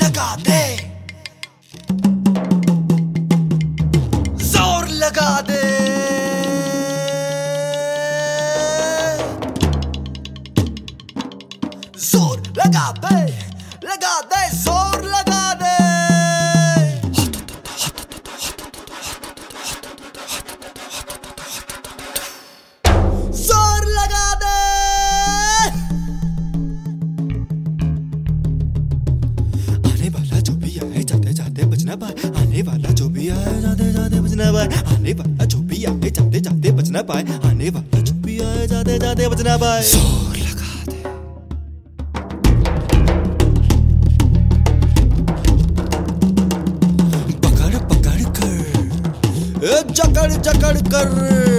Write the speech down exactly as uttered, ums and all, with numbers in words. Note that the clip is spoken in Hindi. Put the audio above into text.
लगा दे, जोर लगा दे, जोर लगा दे, लगा दे, जोर लगा दे। जोर लगा दे, आने वाला जो भी आए जाते जाते बचना पाए, आने वाला जो भी आए जाते जाते बचना पाए, आने वाला जो भी आए जाते जाते बचना पाए, आने वाला जो भी आए जाते जाते बचना पाए। जोर लगा दे, पकड़ पकड़ कर, जकड़ जकड़ कर।